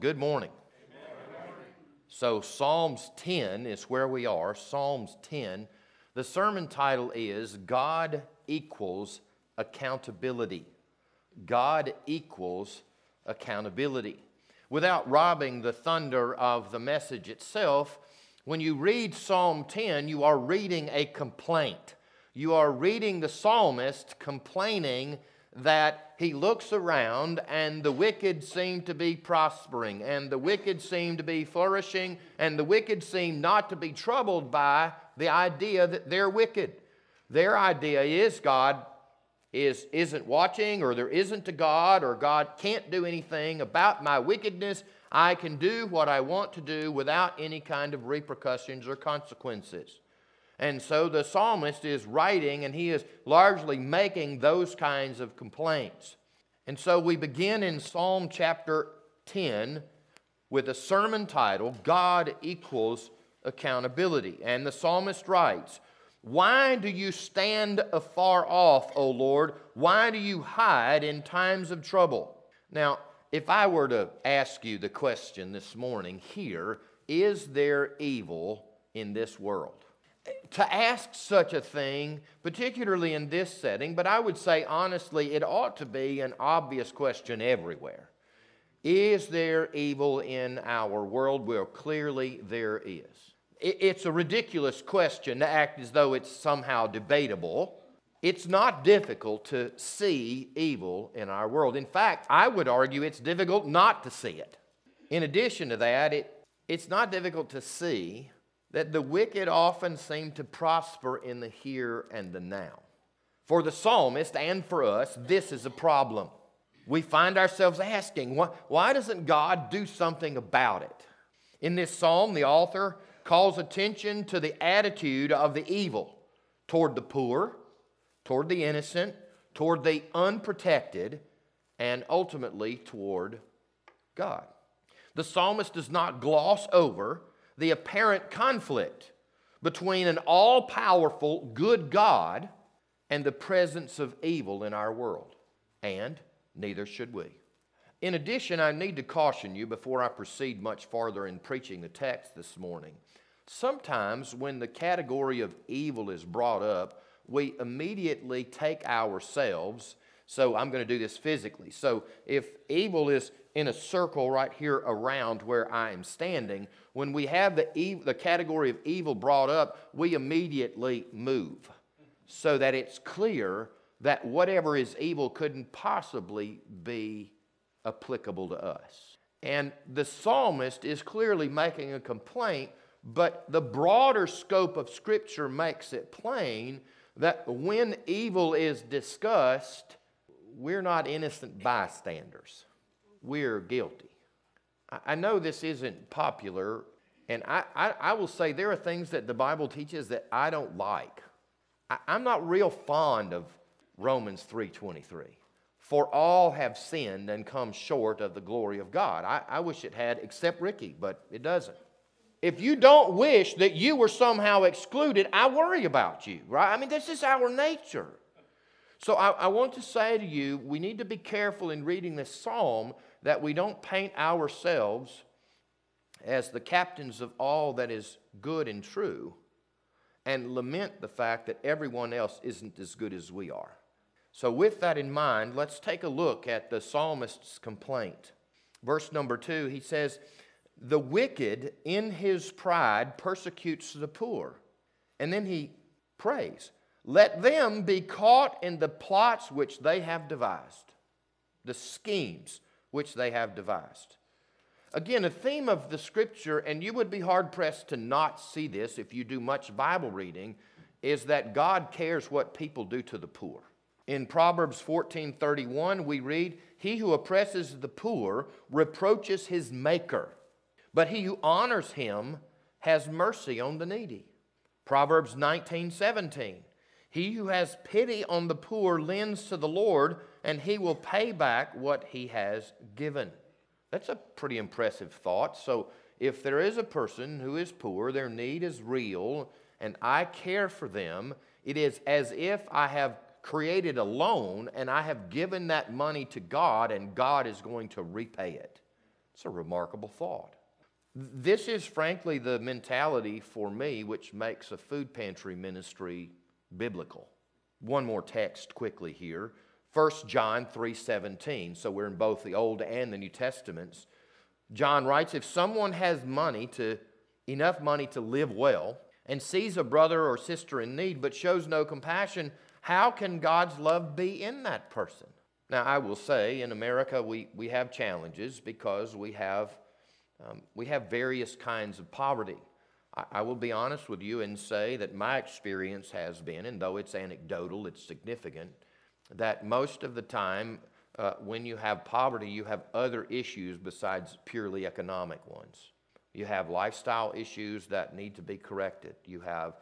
Good morning. So Psalms 10 is where we are, Psalms 10. The sermon title is God Equals Accountability. God equals accountability. Without robbing the thunder of the message itself, when you read Psalm 10, you are reading a complaint. You are reading the psalmist complaining that he looks around and the wicked seem to be prospering, and the wicked seem to be flourishing, and the wicked seem not to be troubled by the idea that they're wicked. Their idea is God isn't watching, or there isn't a God, or God can't do anything about my wickedness. I can do what I want to do without any kind of repercussions or consequences. And so the psalmist is writing, and he is largely making those kinds of complaints. And so we begin in Psalm chapter 10 with a sermon title, God Equals Accountability. And the psalmist writes, "Why do you stand afar off, O Lord? Why do you hide in times of trouble?" Now, if I were to ask you the question this morning here, is there evil in this world? To ask such a thing, particularly in this setting, but I would say honestly, it ought to be an obvious question everywhere. Is there evil in our world? Well, clearly there is. It's a ridiculous question to act as though it's somehow debatable. It's not difficult to see evil in our world. In fact, I would argue it's difficult not to see it. In addition to that, it's not difficult to see that the wicked often seem to prosper in the here and the now. For the psalmist and for us, this is a problem. We find ourselves asking, why doesn't God do something about it? In this psalm, the author calls attention to the attitude of the evil toward the poor, toward the innocent, toward the unprotected, and ultimately toward God. The psalmist does not gloss over the apparent conflict between an all-powerful good God and the presence of evil in our world. And neither should we. In addition, I need to caution you before I proceed much farther in preaching the text this morning. Sometimes when the category of evil is brought up, we immediately take ourselves, so I'm going to do this physically. So if evil is in a circle right here around where I am standing, when we have the category of evil brought up, we immediately move so that it's clear that whatever is evil couldn't possibly be applicable to us. And the psalmist is clearly making a complaint, but the broader scope of Scripture makes it plain that when evil is discussed, we're not innocent bystanders. We're guilty. I know this isn't popular, and I will say there are things that the Bible teaches that I don't like. I'm not real fond of Romans 3:23. For all have sinned and come short of the glory of God. I wish it had, except Ricky, but it doesn't. If you don't wish that you were somehow excluded, I worry about you, right? I mean, this is our nature. So I want to say to you, we need to be careful in reading this psalm that we don't paint ourselves as the captains of all that is good and true and lament the fact that everyone else isn't as good as we are. So with that in mind, let's take a look at the psalmist's complaint. Verse number 2, he says, "The wicked in his pride persecutes the poor." And then he prays, "Let them be caught in the plots which they have devised," the schemes which they have devised. Again, a theme of the Scripture, and you would be hard-pressed to not see this if you do much Bible reading, is that God cares what people do to the poor. In Proverbs 14:31, we read, "He who oppresses the poor reproaches his maker, but he who honors him has mercy on the needy." Proverbs 19:17, "He who has pity on the poor lends to the Lord, and he will pay back what he has given." That's a pretty impressive thought. So if there is a person who is poor, their need is real, and I care for them, it is as if I have created a loan and I have given that money to God, and God is going to repay it. It's a remarkable thought. This is frankly the mentality for me which makes a food pantry ministry biblical. One more text quickly here. 1 John 3:17. So we're in both the Old and the New Testaments. John writes, if someone has enough money to live well and sees a brother or sister in need but shows no compassion, how can God's love be in that person? Now, I will say in America we have challenges because we have various kinds of poverty. I will be honest with you and say that my experience has been, and though it's anecdotal, it's significant, that most of the time when you have poverty, you have other issues besides purely economic ones. You have lifestyle issues that need to be corrected. You have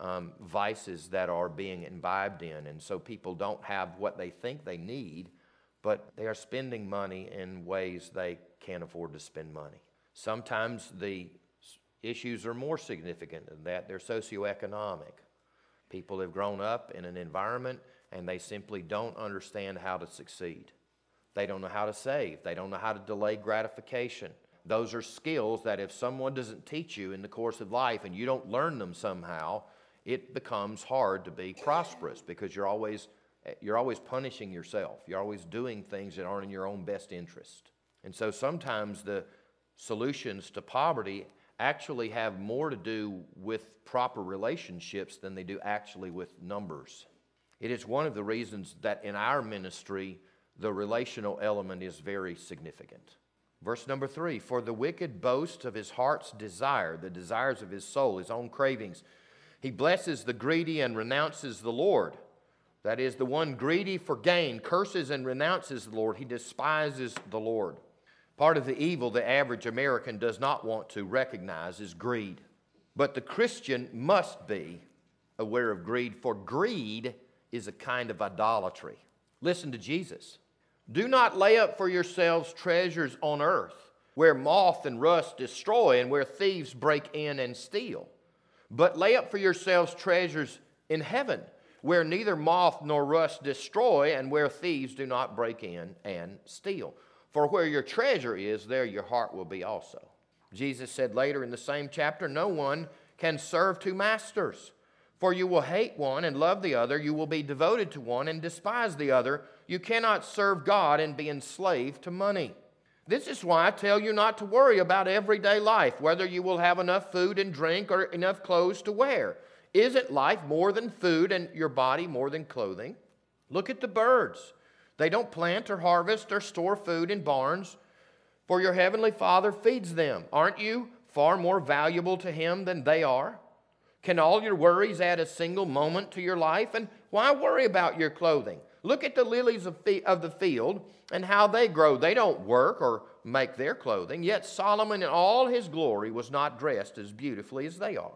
vices that are being imbibed in, and so people don't have what they think they need, but they are spending money in ways they can't afford to spend money. Sometimes the issues are more significant than that. They're socioeconomic. People have grown up in an environment and they simply don't understand how to succeed. They don't know how to save. They don't know how to delay gratification. Those are skills that if someone doesn't teach you in the course of life and you don't learn them somehow, it becomes hard to be prosperous because you're always punishing yourself. You're always doing things that aren't in your own best interest. And so sometimes the solutions to poverty actually have more to do with proper relationships than they do actually with numbers. It is one of the reasons that in our ministry, the relational element is very significant. Verse number 3, for the wicked boasts of his heart's desire, the desires of his soul, his own cravings. He blesses the greedy and renounces the Lord. That is, the one greedy for gain curses and renounces the Lord. He despises the Lord. Part of the evil the average American does not want to recognize is greed. But the Christian must be aware of greed, for greed is a kind of idolatry. Listen to Jesus. Do not lay up for yourselves treasures on earth, where moth and rust destroy and where thieves break in and steal. But lay up for yourselves treasures in heaven, where neither moth nor rust destroy and where thieves do not break in and steal. For where your treasure is, there your heart will be also. Jesus said later in the same chapter, no one can serve two masters. For you will hate one and love the other. You will be devoted to one and despise the other. You cannot serve God and be enslaved to money. This is why I tell you not to worry about everyday life, whether you will have enough food and drink or enough clothes to wear. Isn't life more than food and your body more than clothing? Look at the birds. They don't plant or harvest or store food in barns, for your heavenly Father feeds them. Aren't you far more valuable to Him than they are? Can all your worries add a single moment to your life? And why worry about your clothing? Look at the lilies of the field and how they grow. They don't work or make their clothing, yet Solomon in all his glory was not dressed as beautifully as they are.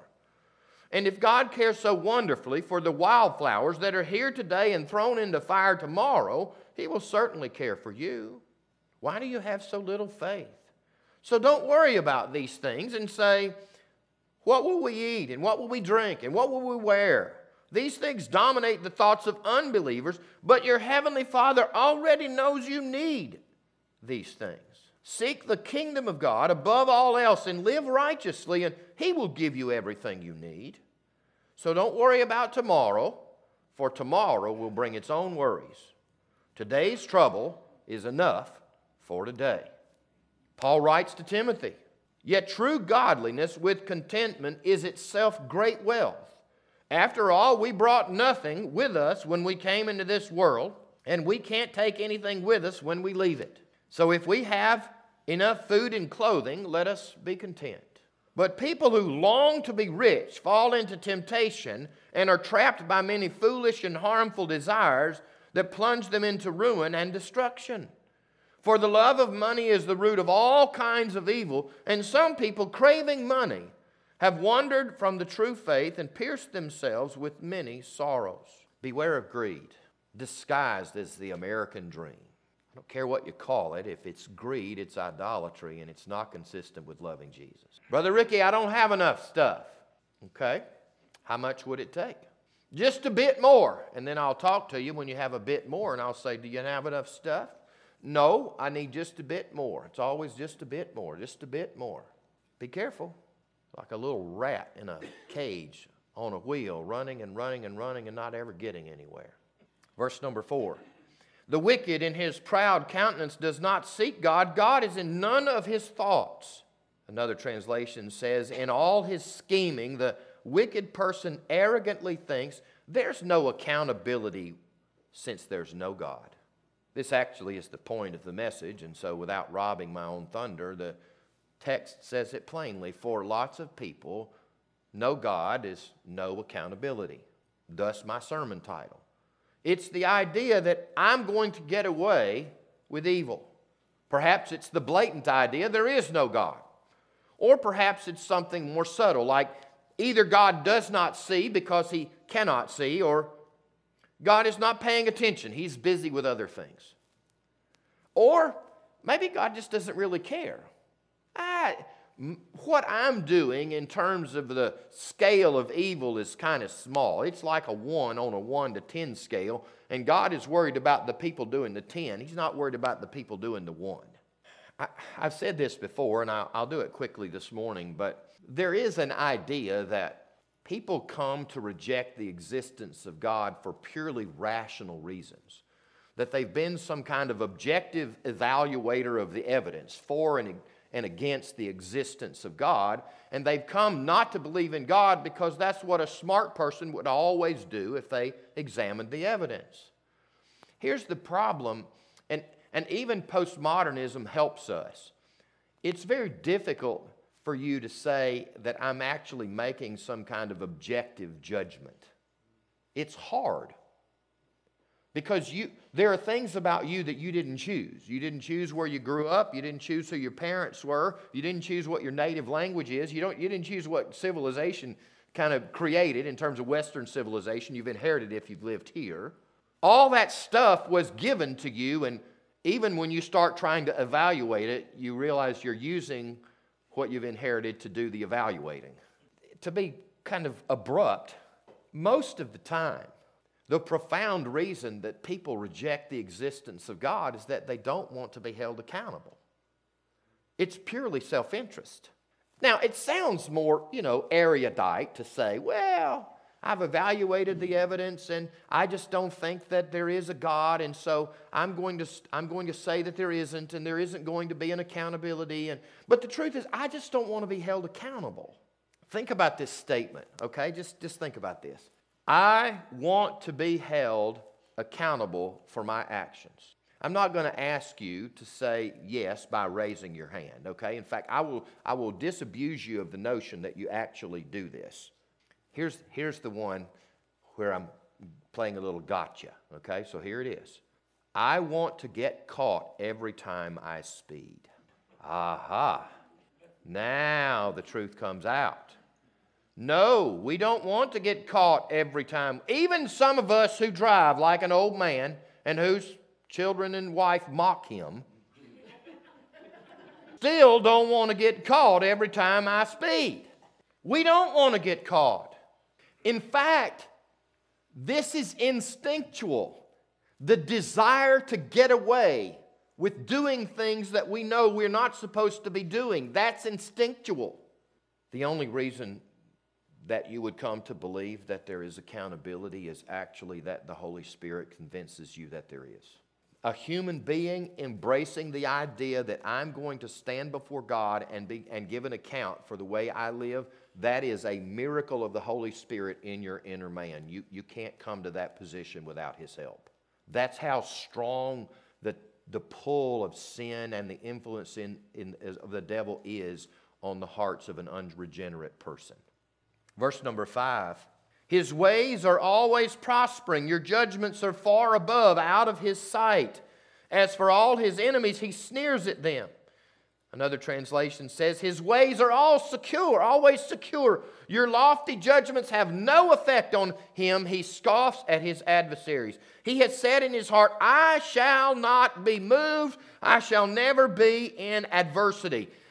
And if God cares so wonderfully for the wildflowers that are here today and thrown into fire tomorrow, He will certainly care for you. Why do you have so little faith? So don't worry about these things and say, what will we eat and what will we drink and what will we wear? These things dominate the thoughts of unbelievers, but your heavenly Father already knows you need these things. Seek the kingdom of God above all else and live righteously, and He will give you everything you need. So don't worry about tomorrow, for tomorrow will bring its own worries. Today's trouble is enough for today. Paul writes to Timothy, yet true godliness with contentment is itself great wealth. After all, we brought nothing with us when we came into this world, and we can't take anything with us when we leave it. So if we have enough food and clothing, let us be content. But people who long to be rich fall into temptation and are trapped by many foolish and harmful desires that plunge them into ruin and destruction. For the love of money is the root of all kinds of evil, and some people craving money have wandered from the true faith and pierced themselves with many sorrows. Beware of greed, disguised as the American dream. I don't care what you call it. If it's greed, it's idolatry, and it's not consistent with loving Jesus. Brother Ricky, I don't have enough stuff. Okay, how much would it take? Just a bit more, and then I'll talk to you when you have a bit more, and I'll say, do you have enough stuff? No, I need just a bit more. It's always just a bit more, just a bit more. Be careful. Like a little rat in a cage on a wheel, running and running and running and not ever getting anywhere. Verse number 4. The wicked in his proud countenance does not seek God. God is in none of his thoughts. Another translation says, in all his scheming, the wicked person arrogantly thinks there's no accountability since there's no God. This actually is the point of the message, and so without robbing my own thunder, the text says it plainly. For lots of people, no God is no accountability. Thus my sermon title. It's the idea that I'm going to get away with evil. Perhaps it's the blatant idea there is no God. Or perhaps it's something more subtle, like either God does not see because he cannot see, or God is not paying attention. He's busy with other things. Or maybe God just doesn't really care. What I'm doing in terms of the scale of evil is kind of small. It's like a 1 on a 1 to 10 scale, and God is worried about the people doing the 10. He's not worried about the people doing the 1. I've said this before, and I'll do it quickly this morning, but there is an idea that people come to reject the existence of God for purely rational reasons, that they've been some kind of objective evaluator of the evidence for and against the existence of God, and they've come not to believe in God because that's what a smart person would always do if they examined the evidence. Here's the problem, and even postmodernism helps us. It's very difficult for you to say that I'm actually making some kind of objective judgment. It's hard. Because there are things about you that you didn't choose. You didn't choose where you grew up. You didn't choose who your parents were. You didn't choose what your native language is. You didn't choose what civilization kind of created in terms of Western civilization. You've inherited if you've lived here. All that stuff was given to you, and even when you start trying to evaluate it, you realize you're using what you've inherited to do the evaluating. To be kind of abrupt, most of the time, the profound reason that people reject the existence of God is that they don't want to be held accountable. It's purely self-interest. Now, it sounds more, erudite to say, well, I've evaluated the evidence and I just don't think that there is a God, and so I'm going to say that there isn't, and there isn't going to be an accountability. But the truth is, I just don't want to be held accountable. Think about this statement, okay? Just think about this. I want to be held accountable for my actions. I'm not going to ask you to say yes by raising your hand, okay? In fact, I will disabuse you of the notion that you actually do this. Here's the one where I'm playing a little gotcha, okay? So here it is. I want to get caught every time I speed. Aha. Now the truth comes out. No, we don't want to get caught every time. Even some of us who drive like an old man and whose children and wife mock him still don't want to get caught every time I speed. We don't want to get caught. In fact, this is instinctual. The desire to get away with doing things that we know we're not supposed to be doing, that's instinctual. The only reason that you would come to believe that there is accountability is actually that the Holy Spirit convinces you that there is. A human being embracing the idea that I'm going to stand before God and give an account for the way I live, that is a miracle of the Holy Spirit in your inner man. You can't come to that position without His help. That's how strong the pull of sin and the influence of the devil is on the hearts of an unregenerate person. Verse number 5. His ways are always prospering. Your judgments are far above, out of His sight. As for all His enemies, He sneers at them. Another translation says, His ways are all secure, always secure. Your lofty judgments have no effect on Him. He scoffs at His adversaries. He has said in His heart, I shall not be moved. I shall never be in adversity.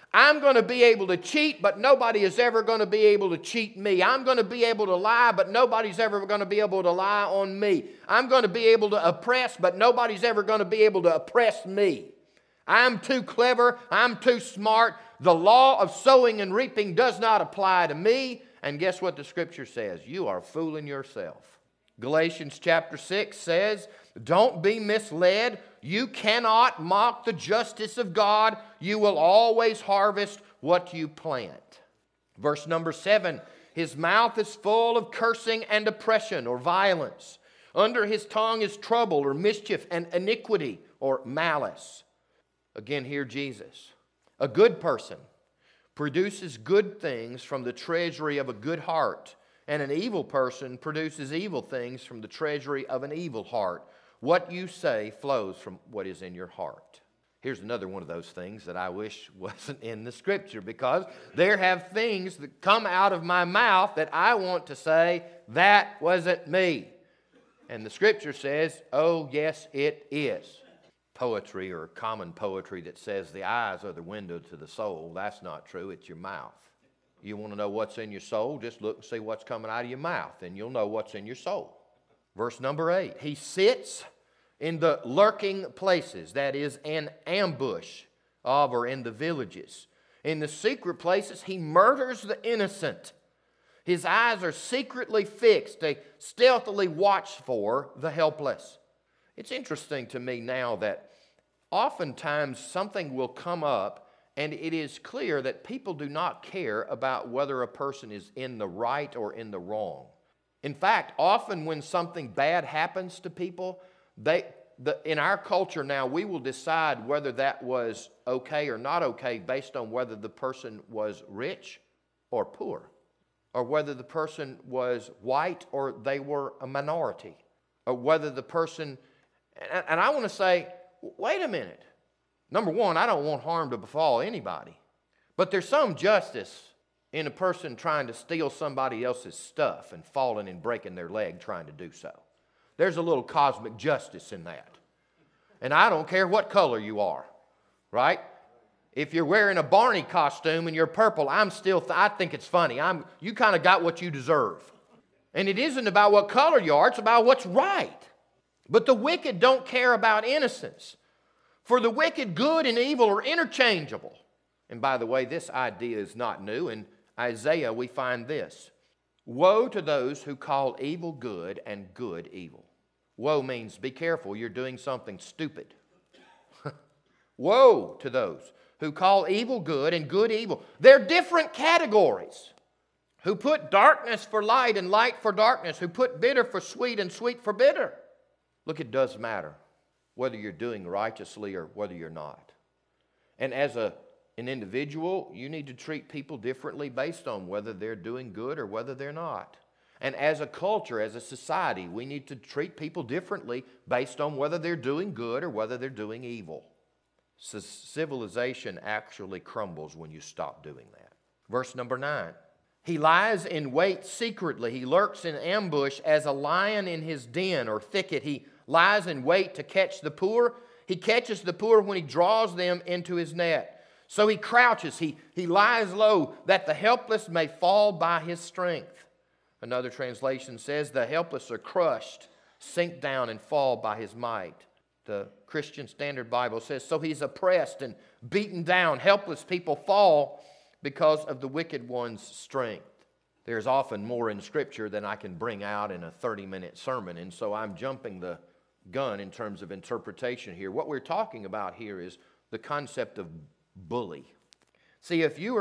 I'm going to be able to cheat, but nobody is ever going to be able to cheat me. I'm going to be able to lie, but nobody's ever going to be able to lie on me. I'm going to be able to oppress, but nobody's ever going to be able to oppress me. I'm too clever. I'm too smart. The law of sowing and reaping does not apply to me. And guess what the Scripture says? You are fooling yourself. Galatians chapter 6 says, don't be misled. You cannot mock the justice of God. You will always harvest what you plant. Verse number 7, his mouth is full of cursing and oppression or violence. Under his tongue is trouble or mischief and iniquity or malice. Again, hear Jesus. A good person produces good things from the treasury of a good heart, and an evil person produces evil things from the treasury of an evil heart. What you say flows from what is in your heart. Here's another one of those things that I wish wasn't in the Scripture, because there have things that come out of my mouth that I want to say, that wasn't me. And the Scripture says, oh yes it is. Poetry or common poetry that says the eyes are the window to the soul, that's not true, it's your mouth. You want to know what's in your soul, just look and see what's coming out of your mouth, and you'll know what's in your soul. Verse number 8, he sits in the lurking places, that is, an ambush of or in the villages. In the secret places, he murders the innocent. His eyes are secretly fixed, they stealthily watch for the helpless. It's interesting to me now that oftentimes something will come up and it is clear that people do not care about whether a person is in the right or in the wrong. In fact, often when something bad happens to people, in our culture now, we will decide whether that was okay or not okay based on whether the person was rich or poor, or whether the person was white or they were a minority, or whether the person... And I want to say, wait a minute. Number one, I don't want harm to befall anybody. But there's some justice in a person trying to steal somebody else's stuff and falling and breaking their leg trying to do so. There's a little cosmic justice in that. And I don't care what color you are, right? If you're wearing a Barney costume and you're purple, I think it's funny. You kind of got what you deserve. And it isn't about what color you are, it's about what's right. But the wicked don't care about innocence. For the wicked, good and evil are interchangeable. And by the way, this idea is not new. In Isaiah, we find this. Woe to those who call evil good and good evil. Woe means be careful, you're doing something stupid. Woe to those who call evil good and good evil. They're different categories. Who put darkness for light and light for darkness. Who put bitter for sweet and sweet for bitter. Look, it does matter whether you're doing righteously or whether you're not. And as an individual, you need to treat people differently based on whether they're doing good or whether they're not. And as a culture, as a society, we need to treat people differently based on whether they're doing good or whether they're doing evil. So civilization actually crumbles when you stop doing that. Verse number 9. He lies in wait secretly. He lurks in ambush as a lion in his den or thicket. He lies in wait to catch the poor. He catches the poor when he draws them into his net. So he crouches, he lies low, that the helpless may fall by his strength. Another translation says, the helpless are crushed, sink down and fall by his might. The Christian Standard Bible says, so he's oppressed and beaten down. Helpless people fall because of the wicked one's strength. There's often more in Scripture than I can bring out in a 30-minute sermon, and so I'm jumping the gun in terms of interpretation here. What we're talking about here is the concept of bully. See, if you are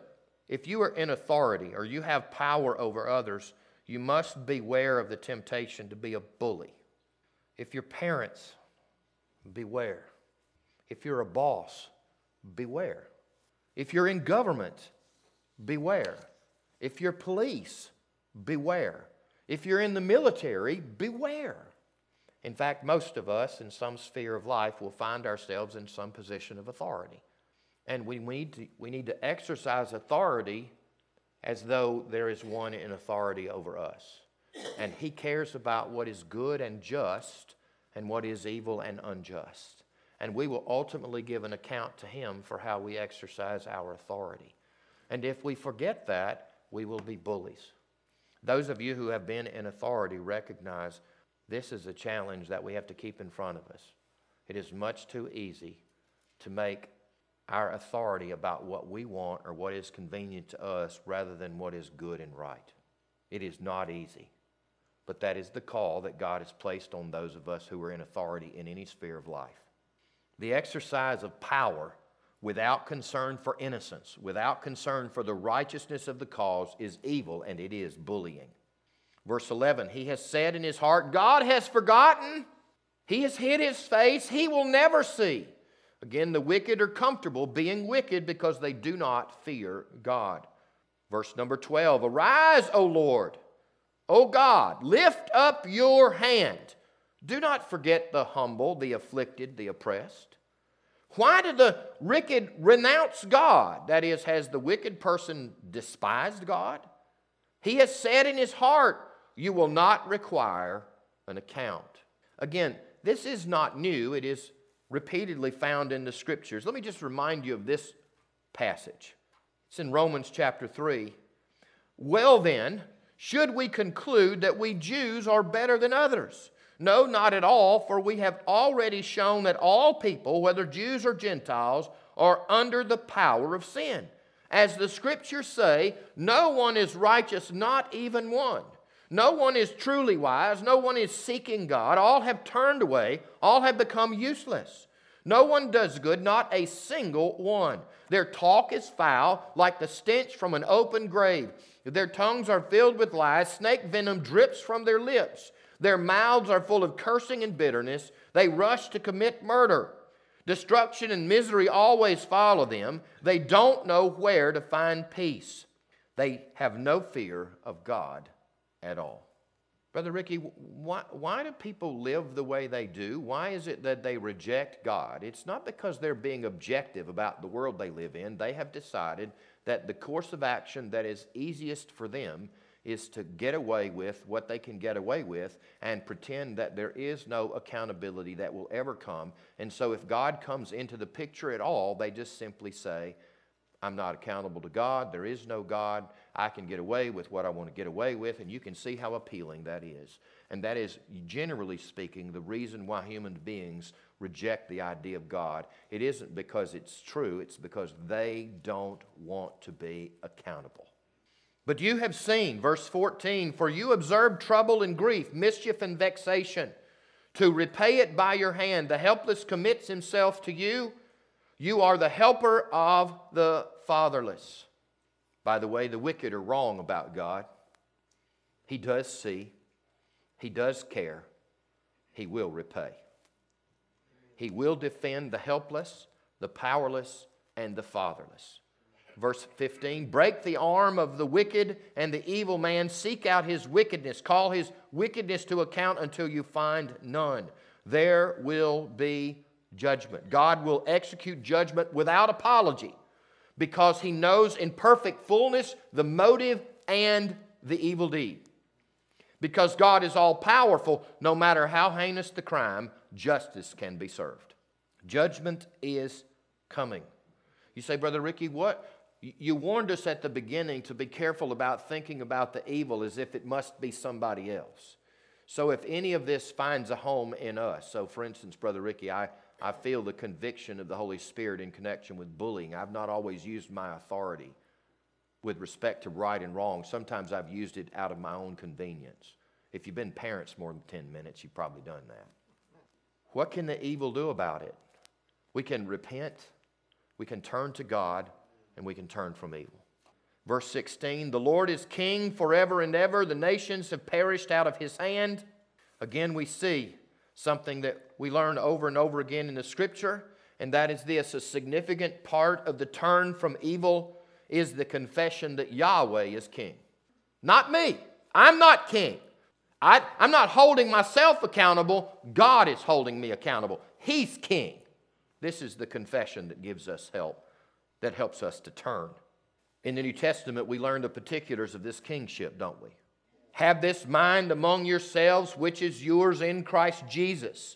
in authority or you have power over others, you must beware of the temptation to be a bully. If you're parents, beware. If you're a boss, beware. If you're in government, beware. If you're police, beware. If you're in the military, beware. In fact, most of us in some sphere of life will find ourselves in some position of authority. And we need to exercise authority as though there is one in authority over us. And he cares about what is good and just and what is evil and unjust. and we will ultimately give an account to Him for how we exercise our authority. And if we forget that, we will be bullies. Those of you who have been in authority recognize this is a challenge that we have to keep in front of us. It is much too easy to make our authority about what we want or what is convenient to us rather than what is good and right. It is not easy, but that is the call that God has placed on those of us who are in authority in any sphere of life. The exercise of power without concern for innocence, without concern for the righteousness of the cause, is evil, and it is bullying. Verse 11, he has said in his heart, God has forgotten. He has hid his face. He will never see. Again, the wicked are comfortable being wicked because they do not fear God. Verse number 12, arise, O Lord, O God, lift up your hand. Do not forget the humble, the afflicted, the oppressed. Why did the wicked renounce God? That is, has the wicked person despised God? He has said in his heart, you will not require an account. Again, this is not new. It is repeatedly found in the Scriptures. Let me just remind you of this passage. It's in Romans chapter 3. Well then, should we conclude that we Jews are better than others? No, not at all, for we have already shown that all people, whether Jews or Gentiles, are under the power of sin. As the Scriptures say, no one is righteous, not even one. No one is truly wise. No one is seeking God. All have turned away. All have become useless. No one does good, not a single one. Their talk is foul, like the stench from an open grave. Their tongues are filled with lies. Snake venom drips from their lips. Their mouths are full of cursing and bitterness. They rush to commit murder. Destruction and misery always follow them. They don't know where to find peace. They have no fear of God at all. Brother Ricky, why do people live the way they do? Why is it that they reject God? It's not because they're being objective about the world they live in. They have decided that the course of action that is easiest for them is to get away with what they can get away with and pretend that there is no accountability that will ever come. And so if God comes into the picture at all, they just simply say, I'm not accountable to God. There is no God. I can get away with what I want to get away with. And you can see how appealing that is. And that is, generally speaking, the reason why human beings reject the idea of God. It isn't because it's true. It's because they don't want to be accountable. But you have seen, verse 14, for you observe trouble and grief, mischief and vexation. To repay it by your hand, the helpless commits himself to you. You are the helper of the fatherless. By the way, the wicked are wrong about God. He does see. He does care. He will repay. He will defend the helpless, the powerless, and the fatherless. Verse 15, break the arm of the wicked and the evil man. Seek out his wickedness. Call his wickedness to account until you find none. There will be judgment. God will execute judgment without apology because He knows in perfect fullness the motive and the evil deed. Because God is all-powerful, no matter how heinous the crime, justice can be served. Judgment is coming. You say, Brother Ricky, what? You warned us at the beginning to be careful about thinking about the evil as if it must be somebody else. So if any of this finds a home in us, so for instance, Brother Ricky, I feel the conviction of the Holy Spirit in connection with bullying. I've not always used my authority with respect to right and wrong. Sometimes I've used it out of my own convenience. If you've been parents more than 10 minutes, you've probably done that. What can the evil do about it? We can repent, we can turn to God, and we can turn from evil. Verse 16, the Lord is king forever and ever. The nations have perished out of His hand. Again, we see something that we learn over and over again in the Scripture, and that is this: a significant part of the turn from evil is the confession that Yahweh is king. Not me. I'm not king. I'm not holding myself accountable. God is holding me accountable. He's king. This is the confession that gives us help, that helps us to turn. In the New Testament, we learn the particulars of this kingship, don't we? Have this mind among yourselves, which is yours in Christ Jesus,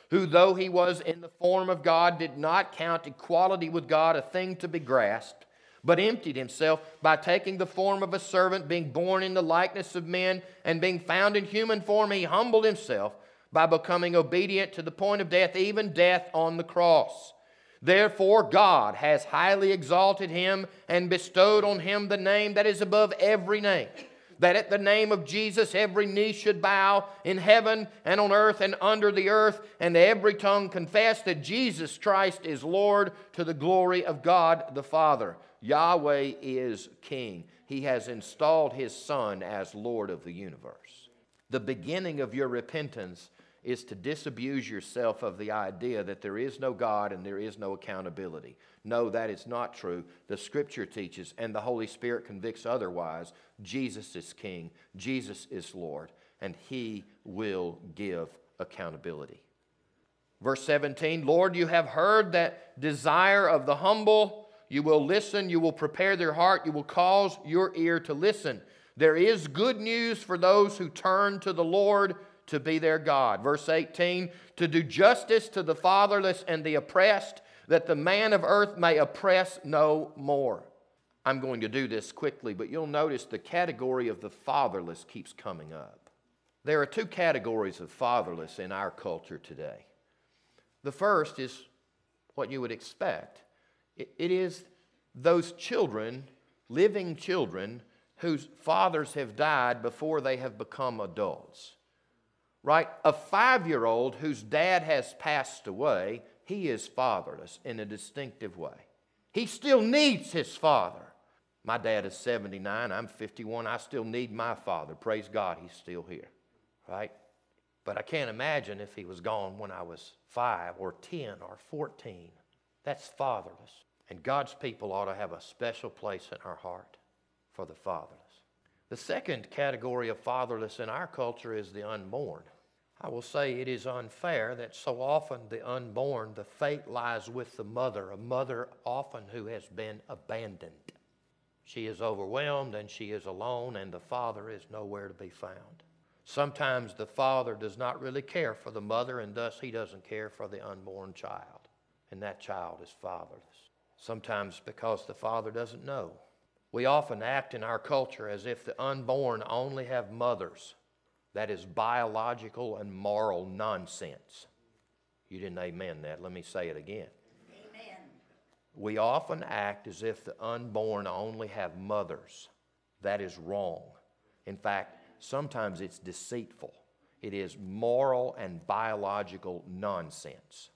who though he was in the form of God, did not count equality with God a thing to be grasped, but emptied himself by taking the form of a servant, being born in the likeness of men, and being found in human form, he humbled himself by becoming obedient to the point of death, even death on the cross. Therefore God has highly exalted him and bestowed on him the name that is above every name, that at the name of Jesus every knee should bow in heaven and on earth and under the earth, and every tongue confess that Jesus Christ is Lord, to the glory of God the Father. Yahweh is King. He has installed his Son as Lord of the universe. The beginning of your repentance is to disabuse yourself of the idea that there is no God and there is no accountability. No, that is not true. The Scripture teaches, and the Holy Spirit convicts otherwise, Jesus is King, Jesus is Lord, and he will give accountability. Verse 17, Lord, you have heard that desire of the humble. You will listen, you will prepare their heart, you will cause your ear to listen. There is good news for those who turn to the Lord to be their God. Verse 18, to do justice to the fatherless and the oppressed, that the man of earth may oppress no more. I'm going to do this quickly, but you'll notice the category of the fatherless keeps coming up. There are two categories of fatherless in our culture today. The first is what you would expect. It is those children, living children, whose fathers have died before they have become adults. Right? A 5-year-old whose dad has passed away, he is fatherless in a distinctive way. He still needs his father. My dad is 79, I'm 51, I still need my father. Praise God, he's still here. Right? But I can't imagine if he was gone when I was 5 or 10 or 14. That's fatherless. And God's people ought to have a special place in our heart for the fatherless. The second category of fatherless in our culture is the unborn. I will say it is unfair that so often the unborn, the fate lies with the mother, a mother often who has been abandoned. She is overwhelmed and she is alone, and the father is nowhere to be found. Sometimes the father does not really care for the mother, and thus he doesn't care for the unborn child, and that child is fatherless. Sometimes because the father doesn't know. We often act in our culture as if the unborn only have mothers. That is biological and moral nonsense. You didn't amen that. Let me say it again. Amen. We often act as if the unborn only have mothers. That is wrong. In fact, sometimes it's deceitful. It is moral and biological nonsense.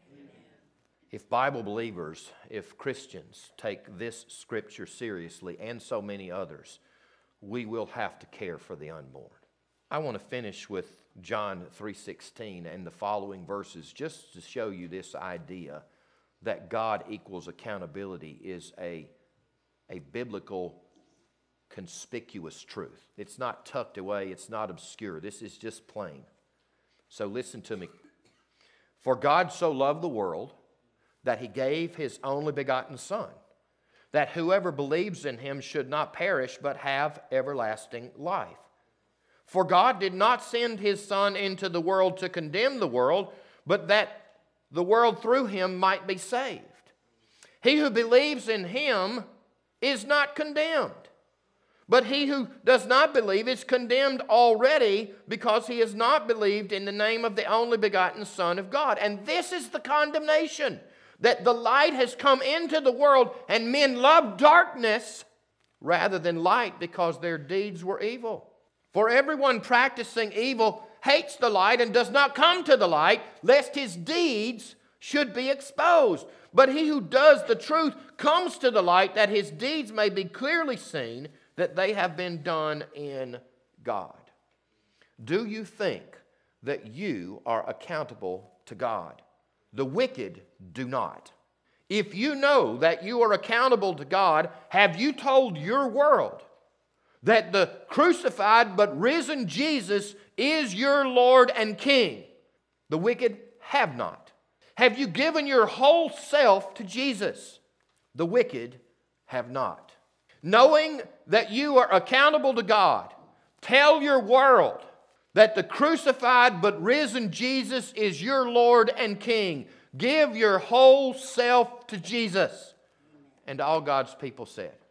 If Bible believers, if Christians take this scripture seriously, and so many others, we will have to care for the unborn. I want to finish with John 3:16 and the following verses just to show you this idea that God equals accountability is a biblical conspicuous truth. It's not tucked away, it's not obscure. This is just plain. So listen to me. For God so loved the world that he gave his only begotten Son, that whoever believes in him should not perish but have everlasting life. For God did not send his Son into the world to condemn the world, but that the world through him might be saved. He who believes in him is not condemned, but he who does not believe is condemned already, because he has not believed in the name of the only begotten Son of God. And this is the condemnation, that the light has come into the world, and men love darkness rather than light, because their deeds were evil. For everyone practicing evil hates the light and does not come to the light, lest his deeds should be exposed. But he who does the truth comes to the light, that his deeds may be clearly seen, that they have been done in God. Do you think that you are accountable to God? The wicked do not. If you know that you are accountable to God, have you told your world that the crucified but risen Jesus is your Lord and King? The wicked have not. Have you given your whole self to Jesus? The wicked have not. Knowing that you are accountable to God, tell your world that the crucified but risen Jesus is your Lord and King. Give your whole self to Jesus. And all God's people said,